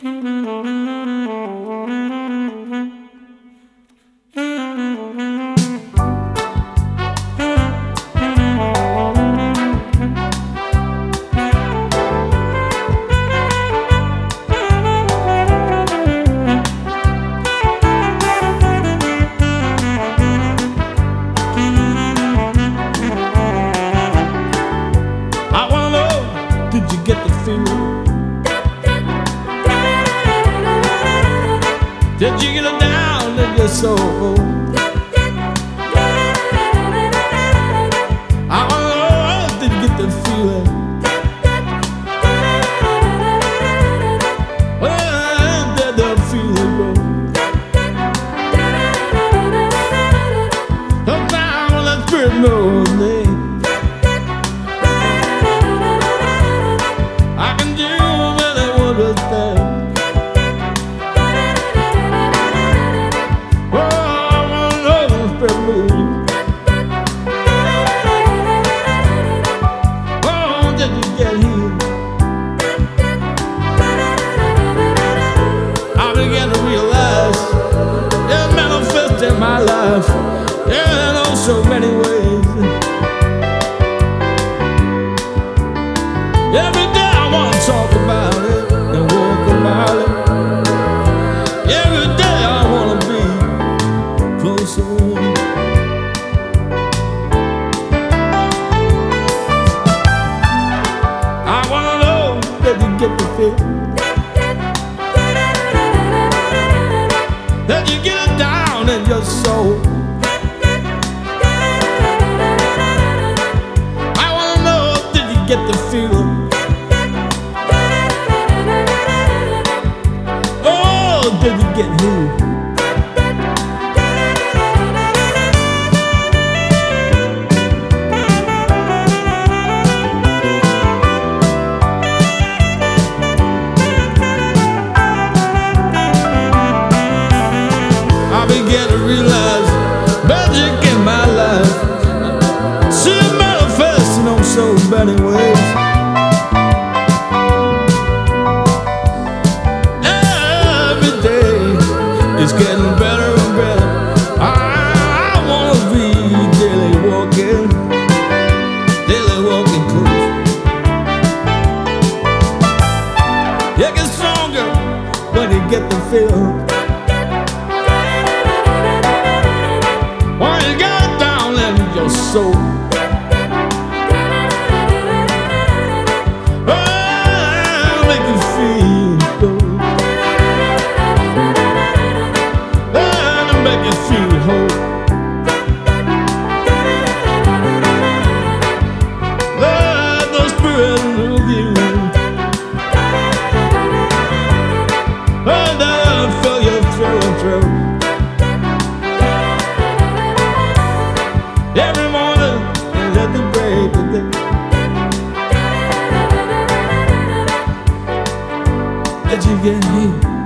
Did you get the feeling? Did you get it down in your soul? I wanna know, did you get the feeling? Where did the feeling go? Oh, now let's spirit moving. In my life, yeah, in oh so many ways. Every day I wanna talk about it and walk about it. Every day I wanna be closer. I wanna know that you get the feel, that you get it down in your soul. I wanna know, did you get the feeling? Oh, did you get healed? I began to realize magic in my life, see it manifesting on so many ways. Every day it's getting better and better. I wanna be daily walking close. You get stronger when you get the feel. When you get it down in your soul. Oh, make you feel good. Oh, make you feel whole. Let the spirit move you. And I'll fill you through and through. Every morning, let the break of day. Let you get healed.